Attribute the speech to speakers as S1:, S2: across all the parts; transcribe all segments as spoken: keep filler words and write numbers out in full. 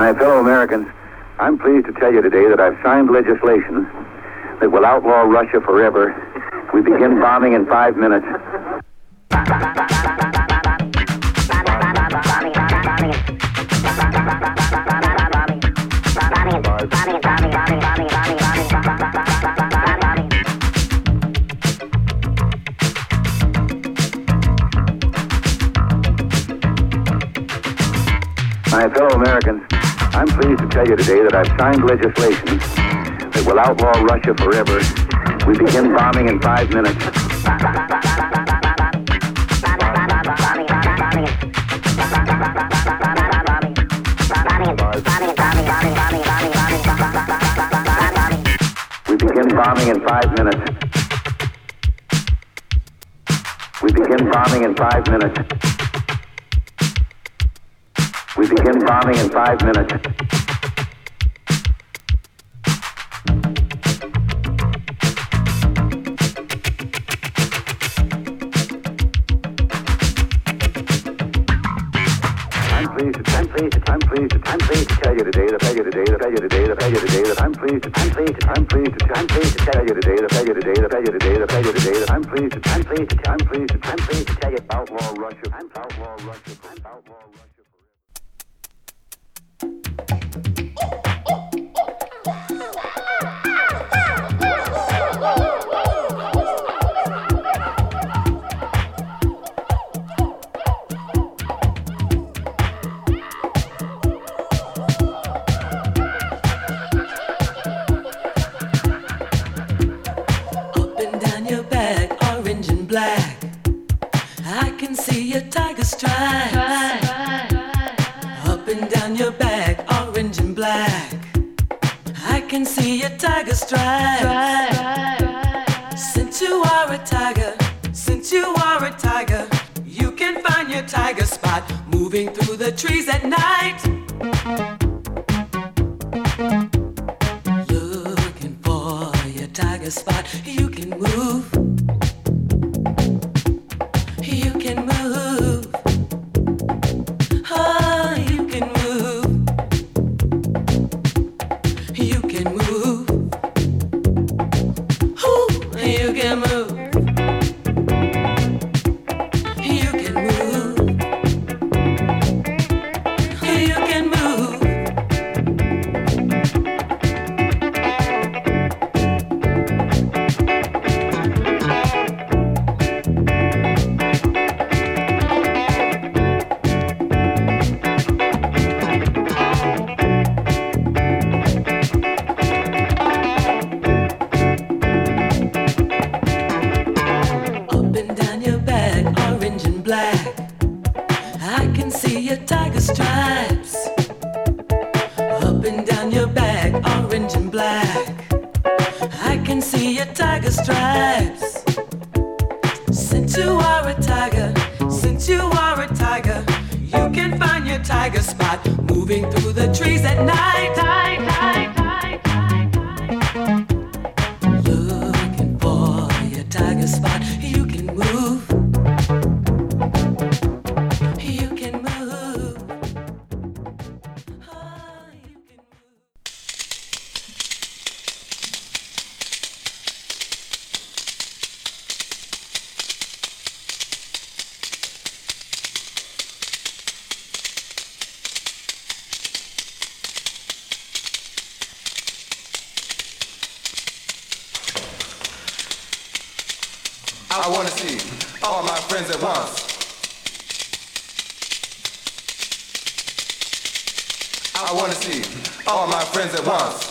S1: My fellow Americans, I'm pleased to tell you today that I've signed legislation that will outlaw Russia forever. We begin bombing in five minutes. My fellow Americans, I'm pleased to tell you today that I've signed legislation that will outlaw Russia forever. We begin bombing in five minutes. We begin bombing in five minutes. We begin bombing in five minutes. We begin bombing in five minutes. I'm pleased to, I'm pleased to, I'm pleased to, I'm pleased to tell you today, to tell you today, to tell you today, to tell you today that I'm pleased to, I'm pleased to, I'm pleased to, I'm pleased to tell you today, to tell you today, to tell you today, to tell you today that I'm pleased to, I'm pleased to, I'm pleased to, I'm pleased to tell you outlaw Russia, I'm outlaw Russia, I'm outlaw Russia.
S2: Black, I can see your tiger stripes up and down your back, orange and black. I can see your tiger stripes. Since you are a tiger, since you are a tiger, you can find your tiger spot moving through the trees at night. Looking for your tiger spot, you can move.
S3: I want to see all my friends at once. I want to see all my friends at once.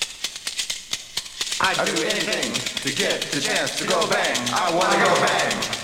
S3: I'd do anything to get the chance to go bang. I want to go bang.